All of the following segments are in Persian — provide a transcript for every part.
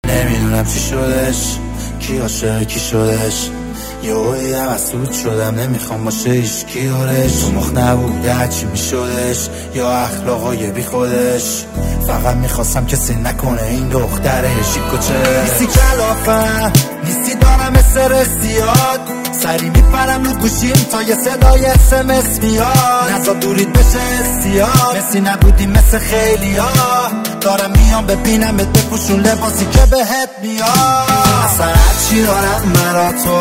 نمیدونم چی شدش، کی عاشق کی شدش. یهو دیدم اسود شدم، نمیخوام باشه هیچکی دورش. تو مخ نبوده هرچی میشدش، یا اخلاقای بی خودش. فقط میخواستم کسی نکنه این دختره شیکوچه. نیستی کلافم، نیستی دارم سر زیاد، سری میپرم رو گوشیم تا یه صدای SMS میاد. نزا دورید بشه استیاد، مسی نبودی مثل خیلی ها. دارم میام ببینمت بپوشون لباسی که بهت میاد. اصلا هرچی دارم مرا تو،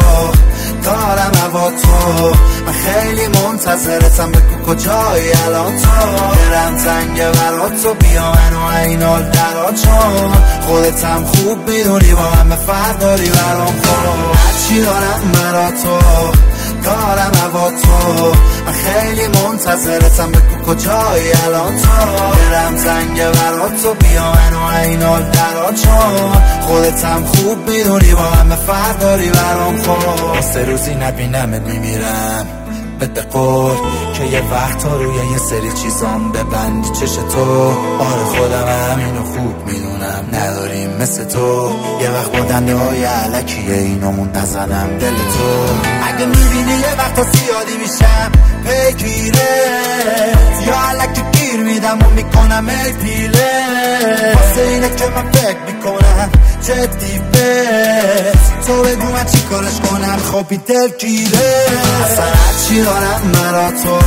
دارم هوا تو. من خیلی منتظرتم، بگو کجایی الان تو. دلم تنگه برا تو، بیا منو اینال درا، چون خودتم خوب میدونی با همه فرق داری برام. خب هرچی دارم مرا تو، دارم هوا تو. من خیلی منتظرتم، بگو کجایی الان تو. دلم تنگه برا تو، بیا منو اینال درا، چون خودتم خوب میدونی با همه فرق داری برام. خب 3 روزی نبینمت میمیرم، بده قول که یه وقت ها روی یه سری چیزام ببندی چش تو. آره خودم همینو خوب میدونم، نداریم مثل تو. یه وقت با دنده های علکیه اینامون نزنم دل تو. اگه میبینی یه وقت ها زیادی میشم پیگیره، یا علکی گیر میدم و میکنم ای پیله. واسه اینه که من فکر میکنم جدی بهت، تو بگو من چی کارش کنم خوابی دل گیره. اصلا هرچی دارم مرا تو،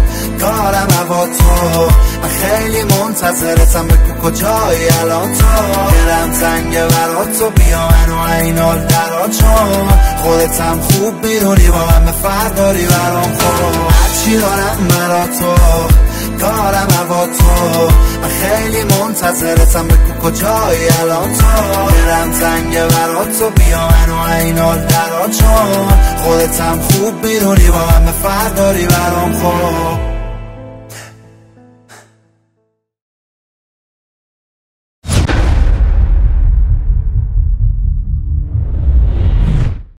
دارم هوا تو. من خیلی منتظرتم، بگو کجایی الان تو. دلم تنگه برا تو، بیا منو اینال درا، چون خودتم خوب میدونی با همه فرق داری برام. خب هرچی دارم مرا تو، دارم هوا تو. من خیلی منتظرتم، بگو کجایی الان تو. دلم تنگه برا تو، بیا منو اینال درا، چون خودتم خوب میدونی با همه فرق داری برام. خب